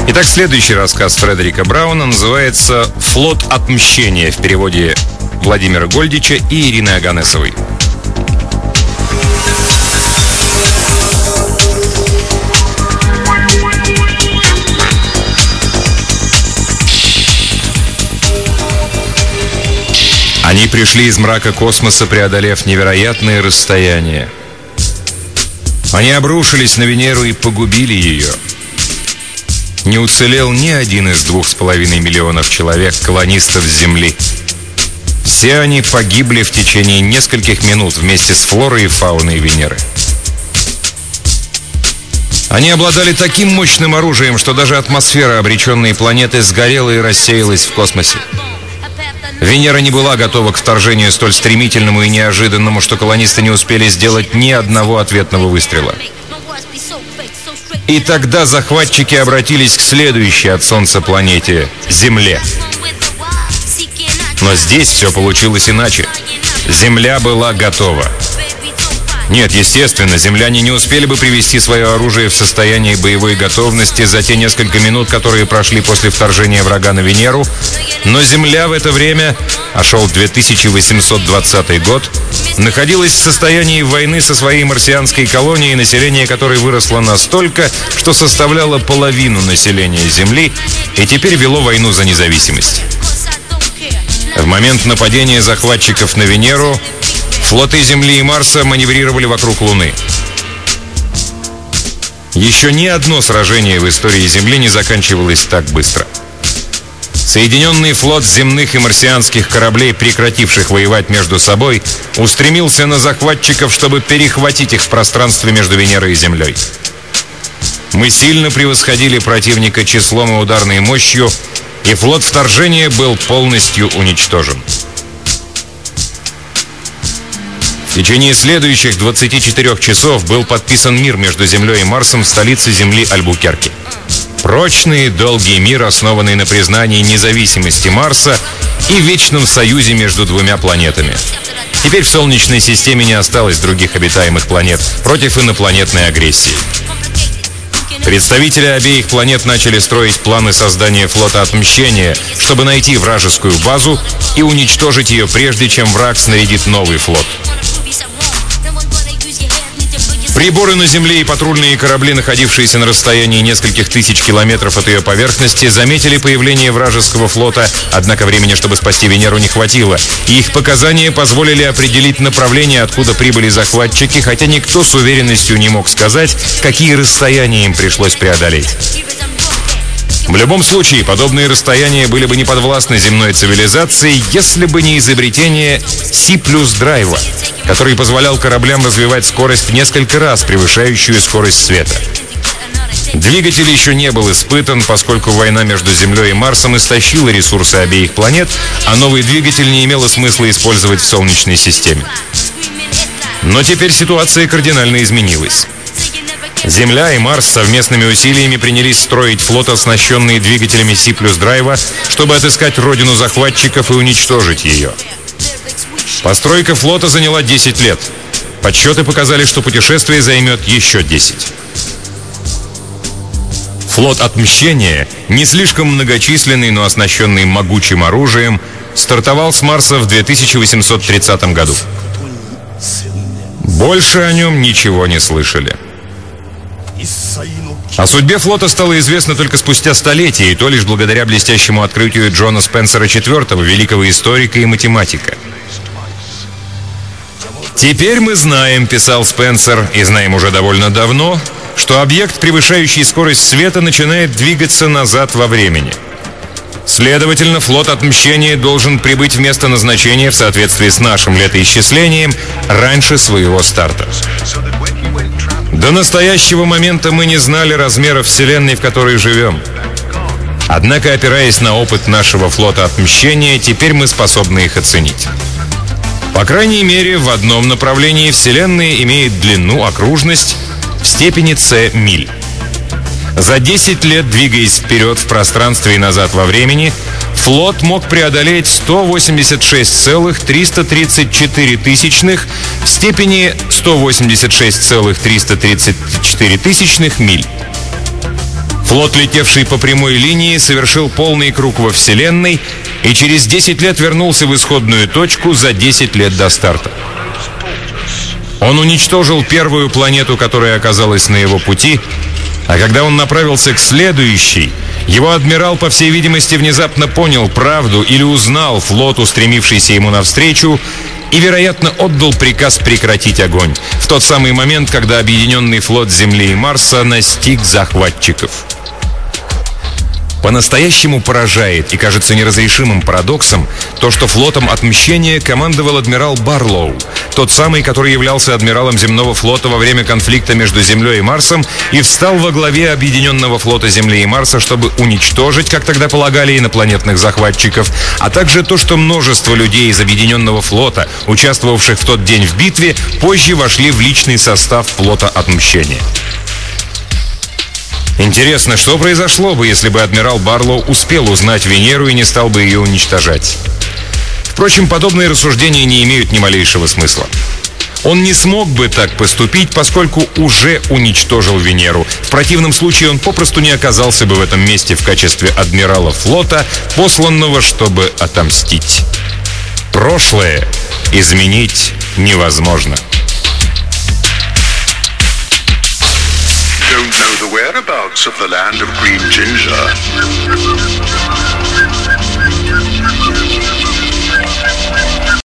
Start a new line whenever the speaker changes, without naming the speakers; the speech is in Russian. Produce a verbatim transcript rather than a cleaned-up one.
Итак, следующий рассказ Фредерика Брауна называется «Флот отмщения» в переводе Владимира Гольдича и Ирины Оганесовой. Они пришли из мрака космоса, преодолев невероятные расстояния. Они обрушились на Венеру и погубили ее. Не уцелел ни один из двух с половиной миллионов человек, колонистов Земли. Все они погибли в течение нескольких минут вместе с флорой и фауной Венеры. Они обладали таким мощным оружием, что даже атмосфера обреченной планеты сгорела и рассеялась в космосе. Венера не была готова к вторжению столь стремительному и неожиданному, что колонисты не успели сделать ни одного ответного выстрела. И тогда захватчики обратились к следующей от Солнца планете — Земле. Но здесь все получилось иначе. Земля была готова. Нет, естественно, земляне не успели бы привести свое оружие в состояние боевой готовности за те несколько минут, которые прошли после вторжения врага на Венеру, но Земля в это время, а шел две тысячи восемьсот двадцатый год, находилась в состоянии войны со своей марсианской колонией, население которой выросло настолько, что составляло половину населения Земли и теперь вело войну за независимость. В момент нападения захватчиков на Венеру флоты Земли и Марса маневрировали вокруг Луны. Еще ни одно сражение в истории Земли не заканчивалось так быстро. Соединенный флот земных и марсианских кораблей, прекративших воевать между собой, устремился на захватчиков, чтобы перехватить их в пространстве между Венерой и Землей. Мы сильно превосходили противника числом и ударной мощью, и флот вторжения был полностью уничтожен. В течение следующих двадцати четырёх часов был подписан мир между Землей и Марсом в столице Земли Альбукерке. Прочный, долгий мир, основанный на признании независимости Марса и вечном союзе между двумя планетами. Теперь в Солнечной системе не осталось других обитаемых планет против инопланетной агрессии. Представители обеих планет начали строить планы создания флота отмщения, чтобы найти вражескую базу и уничтожить ее, прежде чем враг снарядит новый флот. Приборы на Земле и патрульные корабли, находившиеся на расстоянии нескольких тысяч километров от ее поверхности, заметили появление вражеского флота, однако времени, чтобы спасти Венеру, не хватило. И их показания позволили определить направление, откуда прибыли захватчики, хотя никто с уверенностью не мог сказать, какие расстояния им пришлось преодолеть. В любом случае, подобные расстояния были бы не подвластны земной цивилизации, если бы не изобретение Си плюс драйва, который позволял кораблям развивать скорость в несколько раз превышающую скорость света. Двигатель еще не был испытан, поскольку война между Землей и Марсом истощила ресурсы обеих планет, а новый двигатель не имело смысла использовать в Солнечной системе. Но теперь ситуация кардинально изменилась. Земля и Марс совместными усилиями принялись строить флот, оснащенный двигателями Си плюс драйва, чтобы отыскать родину захватчиков и уничтожить ее. Постройка флота заняла десять лет. Подсчеты показали, что путешествие займет еще десять. Флот отмщения, не слишком многочисленный, но оснащенный могучим оружием, стартовал с Марса в две тысячи восемьсот тридцатом году. Больше о нем ничего не слышали. О судьбе флота стало известно только спустя столетия, и то лишь благодаря блестящему открытию Джона Спенсера четвёртого, великого историка и математика. «Теперь мы знаем, — писал Спенсер, — и знаем уже довольно давно, что объект, превышающий скорость света, начинает двигаться назад во времени. Следовательно, флот отмщения должен прибыть в место назначения в соответствии с нашим летоисчислением раньше своего старта. До настоящего момента мы не знали размеров Вселенной, в которой живем. Однако, опираясь на опыт нашего флота отмщения, теперь мы способны их оценить. По крайней мере, в одном направлении Вселенная имеет длину, окружность в степени c миль. За десять лет, двигаясь вперед в пространстве и назад во времени, флот мог преодолеть сто восемьдесят шесть целых триста тридцать четыре тысячных в степени сто восемьдесят шесть целых триста тридцать четыре тысячных миль. Флот, летевший по прямой линии, совершил полный круг во Вселенной и через десять лет вернулся в исходную точку за десять лет до старта. Он уничтожил первую планету, которая оказалась на его пути, а когда он направился к следующей, его адмирал, по всей видимости, внезапно понял правду или узнал флот, устремившийся ему навстречу, и, вероятно, отдал приказ прекратить огонь в тот самый момент, когда объединенный флот Земли и Марса настиг захватчиков. По-настоящему поражает и кажется неразрешимым парадоксом то, что флотом отмщения командовал адмирал Барлоу, тот самый, который являлся адмиралом земного флота во время конфликта между Землей и Марсом и встал во главе объединенного флота Земли и Марса, чтобы уничтожить, как тогда полагали, инопланетных захватчиков, а также то, что множество людей из объединенного флота, участвовавших в тот день в битве, позже вошли в личный состав флота отмщения. Интересно, что произошло бы, если бы адмирал Барлоу успел узнать Венеру и не стал бы ее уничтожать? Впрочем, подобные рассуждения не имеют ни малейшего смысла. Он не смог бы так поступить, поскольку уже уничтожил Венеру. В противном случае он попросту не оказался бы в этом месте в качестве адмирала флота, посланного, чтобы отомстить. Прошлое изменить невозможно.
Don't know the whereabouts of the land of green ginger.